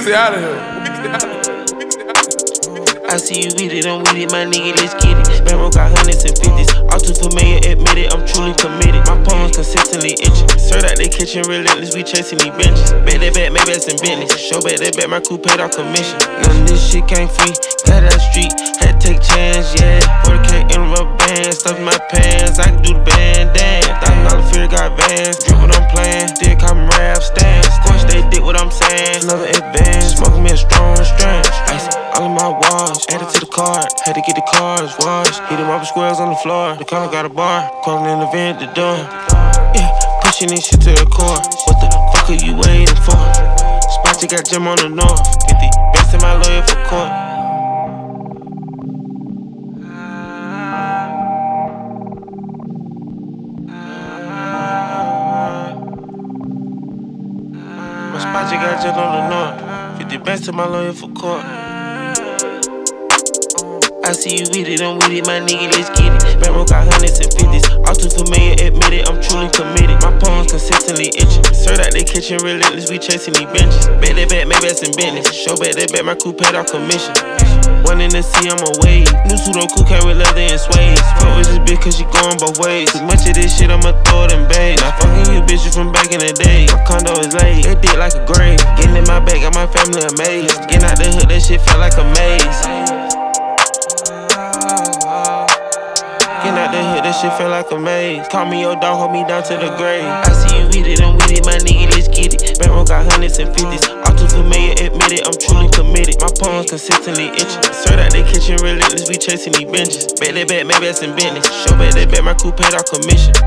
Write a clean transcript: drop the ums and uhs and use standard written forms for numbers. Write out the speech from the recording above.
Weezy out of here. I see you with it, I'm with it, my nigga, let's get it. Sparrow got hundreds and fifties, all too familiar, admit it, I'm truly committed. My palms consistently itching, served out they kitchen, relentless, we chasing these benches. Bet that bet, maybe that's in business. Show bet that bet, my crew paid off commission. None of this shit came free, got out street, had to take chance, yeah. 40K in a rubber band, stuff in my pants, I can do the band dance. $1,000 fear got vans, drip what I'm playing, still call me rap stance. Squash they dick what I'm saying, another advance, smoking me a strong strand. Ice all in my watch, added to the card, had to get the cars washed. Hit them up squares on the floor, the car got a bar, calling in the vent the door. Yeah, pushing this shit to the core. What the fuck are you waiting for? Spot you got Jim on the north, 50 best in my lawyer for court. My spot you got Jim on the north, 50 best in my lawyer for court. I see you with it, I'm with it, my nigga, let's get it. Sparrow got hundreds and fifties, all too familiar, admit it, I'm truly committed. My palms consistently itching, served out they kitchen, relentless, we chasing these benches. Bet that bet, maybe that's in business. Show bet that bet, my crew paid off commission. One in the sea, I'm away. New Sudoku came with leather and suede. Fuck with this bitch cause she going both ways. Too much of this shit, I'ma throw it in bait. Now fucking you bitches from back in the day. My condo is late, it did like a grave. Getting in my bag, got my family amazed. Getting out the hood, that shit felt like a maze. Getting out the hood, that shit felt like a maze. Call me your dog, hold me down to the grave. I see you with it, I'm with it, my nigga, let's get it. Sparrow got hundreds and fifties, all too familiar, admit it, I'm truly committed. My palms consistently itching, served out they kitchen, relentless, we chasing these benches. Bet that bet, maybe that's in business. Show bet that bet, my crew paid off commission.